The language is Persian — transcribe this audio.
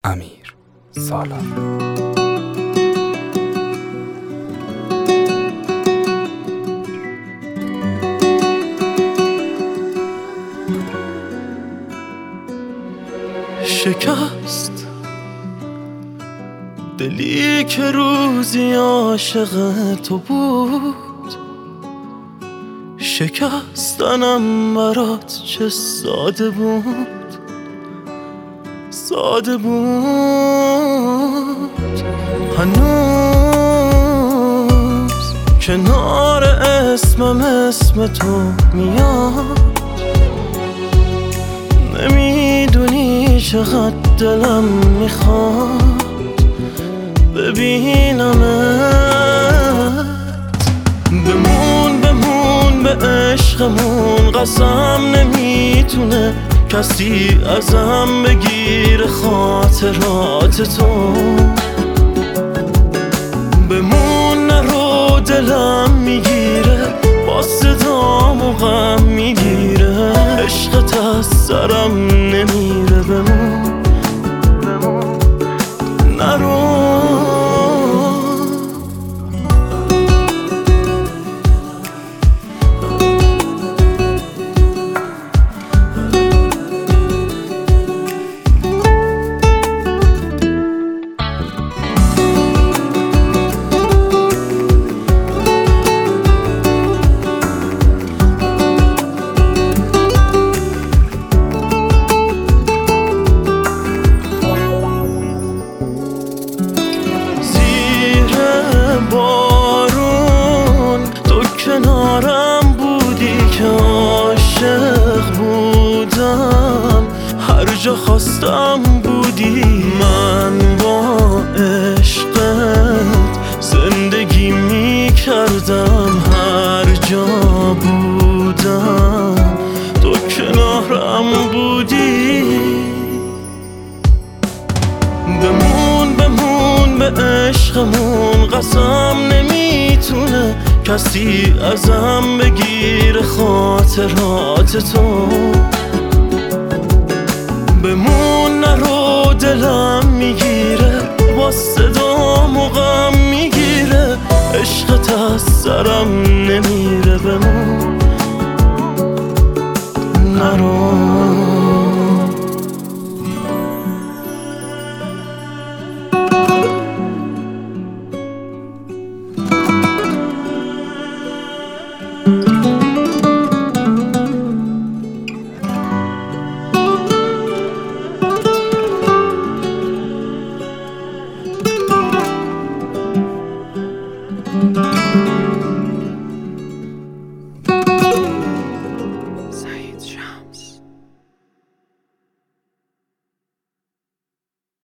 امیر سالار. شکست دلی که روزی عاشق تو بود، شکستنم برات چه ساده بود، ساده بود. هنوز کنار اسم تو میاد، نمیدونی چقدر دلم میخواد ببینمت. بمون به عشقمون، قسم نمیتونه کسی ازم بگیره خاطرات تو. بمون نرو، دلم میگیره، با صدام و غم میگیره، عشقت از سرم نمیره. بمون نرو. کنارم بودی که عاشق بودم، هر جا خواستم بودی. من با عشقت زندگی میکردم، هر جا بودم تو کنارم بودی. بمون به عشقمون، قسم نمیتونه کسی ازم بگیره خاطرات تو. بمون نرو، دلم